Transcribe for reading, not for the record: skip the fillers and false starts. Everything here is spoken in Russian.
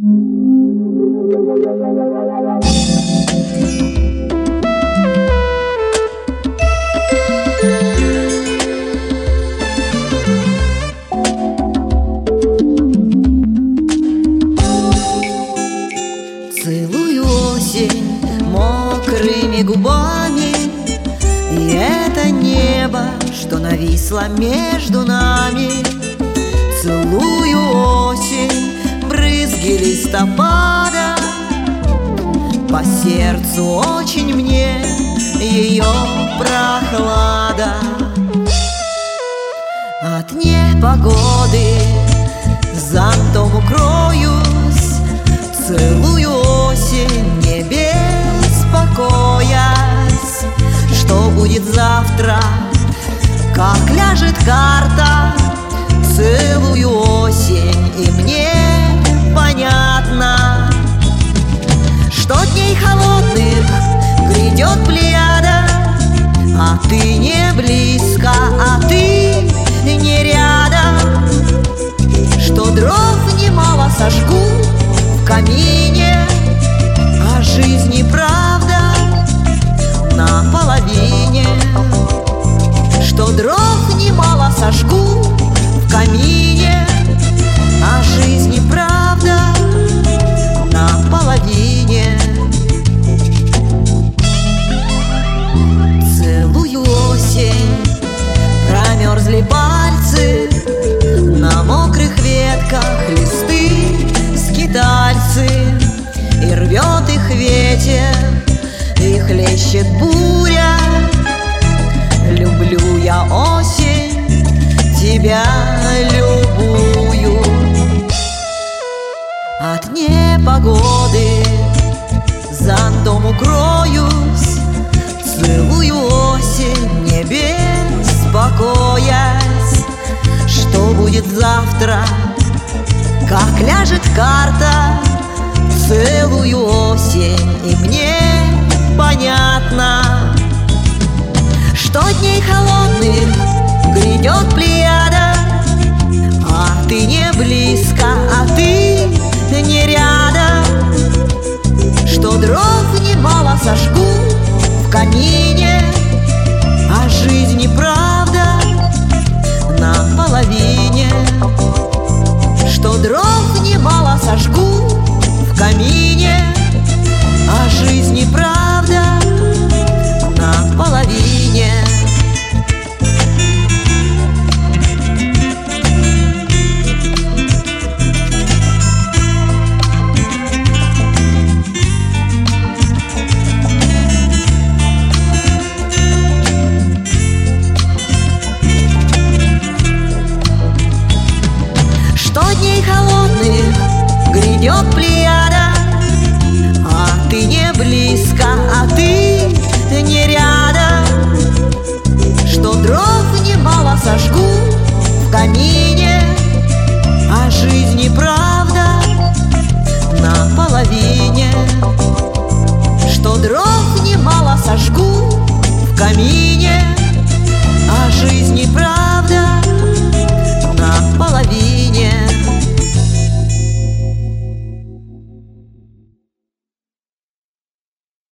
Целую осень мокрыми губами, и это небо, что нависло между нами. Целую осень, брызги листопада, по сердцу очень мне ее прохлада. От непогоды зонтом укроюсь, целую осень, не беспокоясь, что будет завтра, как ляжет карта. Целую осень, и мне понятно, что дней холодных грядет плеяда, а ты не близко, а ты не рядом, что дров немало сожгу в камине, а жизни правда наполовине, что дров немало сожгу в камине, а жизни правда наполовине. Целую осень, промерзли пальцы, на мокрых ветках листы скитальцы, и рвет их ветер, и хлещет буря. Люблю я осень, тебя любую. От непогоды зонтом укроюсь, целую осень, не беспокоясь, что будет завтра, как ляжет карта. Целую осень, и мне понятно, что дней холодных грядет плеяда, а ты не близко, а ты не рядом, что дров немало сожгу в камине, а жизни правда наполовине, что дров немало сожгу в камине, а жизни правда наполовине. Дней холодных грядет плеяда, а ты не близко, а ты не рядом, что дров немало сожгу в камине, а жизни правда наполовине, что дров немало сожгу в камине, а жизни